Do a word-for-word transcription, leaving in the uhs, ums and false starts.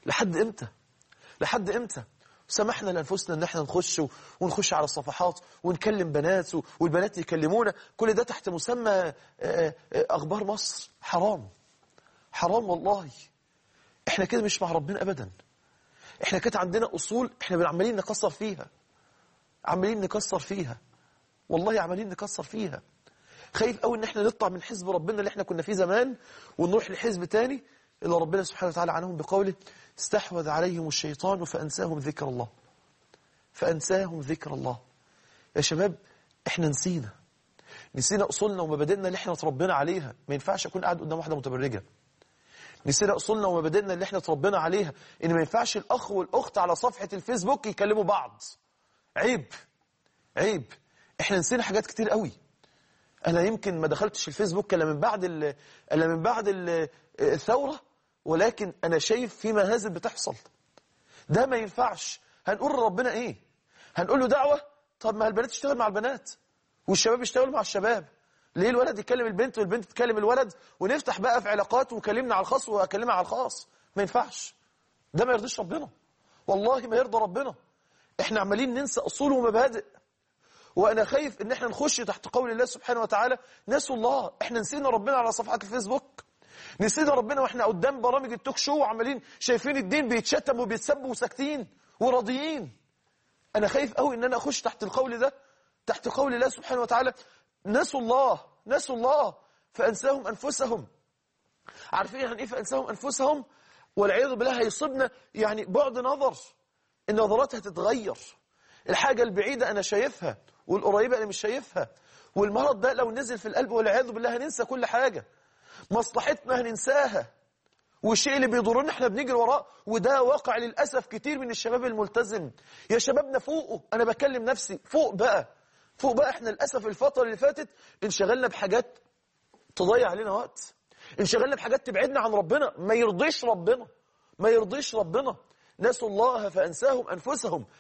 لحد امتى؟ لحد امتى؟ سمحنا لأنفسنا ان احنا نخش ونخش على الصفحات ونكلم بنات والبنات يكلمونا، كل ده تحت مسمى اخبار مصر. حرام، حرام والله. احنا كده مش مع ربنا ابدا. احنا كانت عندنا اصول احنا عمالين نكسر فيها، عمالين نكسر فيها، والله عمالين نكسر فيها. خايف قوي ان احنا نطلع من حزب ربنا اللي احنا كنا فيه زمان ونروح لحزب تاني اللي ربنا سبحانه وتعالى عنهم بقوله استحوذ عليهم الشيطان فأنساهم ذكر الله، فأنساهم ذكر الله. يا شباب احنا نسينا نسينا أصولنا ومبادئنا اللي احنا اتربينا عليها. ما ينفعش أكون قاعد قدام واحدة متبرجة. نسينا أصولنا ومبادئنا اللي احنا اتربينا عليها، إن ما ينفعش الأخ والأخت على صفحة الفيسبوك يكلموا بعض. عيب، عيب. احنا نسينا حاجات كتير قوي. أنا يمكن ما دخلتش الفيسبوك إلا من بعد إلا من بعد الثورة، ولكن أنا شايف في مهازل بتحصل. ده ما ينفعش. هنقول لربنا إيه؟ هنقول له دعوة؟ طب ما البنات تشتغل مع البنات والشباب يشتغلوا مع الشباب. ليه الولد يكلم البنت والبنت تكلم الولد ونفتح بقى في علاقات وكلمنا على الخاص وأكلمها على الخاص؟ ما ينفعش. ده ما يرضيش ربنا، والله ما يرضى ربنا. احنا عمالين ننسى أصول ومبادئ، وأنا خايف إن احنا نخش تحت قول الله سبحانه وتعالى نسوا الله. احنا نسينا ربنا على صفحات الفيسبوك، نسينا ربنا واحنا قدام برامج التوك شو وعمالين شايفين الدين بيتشتم وبيتسب وساكتين وراضيين. أنا خايف قوي إن أنا أخش تحت القول ده، تحت قول الله سبحانه وتعالى نسوا الله، نسوا الله فأنساهم أنفسهم. عارفين يعني إيه فأنساهم أنفسهم؟ والعياذ بالله هيصيبنا يعني بعد نظر، النظرات هتتغير. الحاجة البعيدة أنا شايفها والقريبة أنا مش شايفها، والمرض ده لو نزل في القلب والعياذ بالله هننسى كل حاجة. مصلحتنا هننساها، والشيء اللي بيضرنا احنا بنجري وراه. وده واقع للأسف كتير من الشباب الملتزم. يا شبابنا فوقه، أنا بكلم نفسي فوق بقى، فوق بقى. احنا للأسف الفترة اللي فاتت انشغلنا بحاجات تضيع علينا وقت، انشغلنا بحاجات تبعدنا عن ربنا، ما يرضيش ربنا، ما يرضيش ربنا. نسوا الله فأنساهم أنفسهم